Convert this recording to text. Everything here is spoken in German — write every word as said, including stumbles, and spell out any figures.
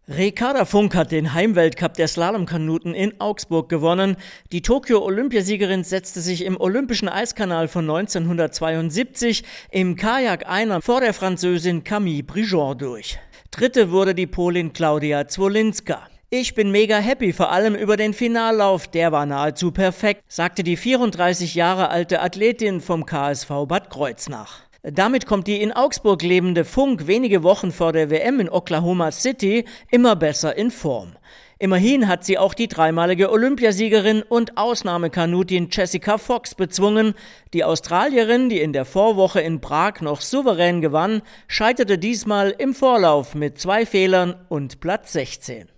Ricarda Funk hat den Heimweltcup der Slalomkanuten in Augsburg gewonnen. Die Tokio-Olympiasiegerin setzte sich im Olympischen Eiskanal von neunzehnhundertzweiundsiebzig im Kajak-Einer vor der Französin Camille Brigeon durch. Dritte wurde die Polin Klaudia Zwolinska. Ich bin mega happy, vor allem über den Finallauf, der war nahezu perfekt, sagte die vierunddreißig Jahre alte Athletin vom K S V Bad Kreuznach. Damit kommt die in Augsburg lebende Funk wenige Wochen vor der W M in Oklahoma City immer besser in Form. Immerhin hat sie auch die dreimalige Olympiasiegerin und Ausnahmekanutin Jessica Fox bezwungen. Die Australierin, die in der Vorwoche in Prag noch souverän gewann, scheiterte diesmal im Vorlauf mit zwei Fehlern und Platz sechzehn.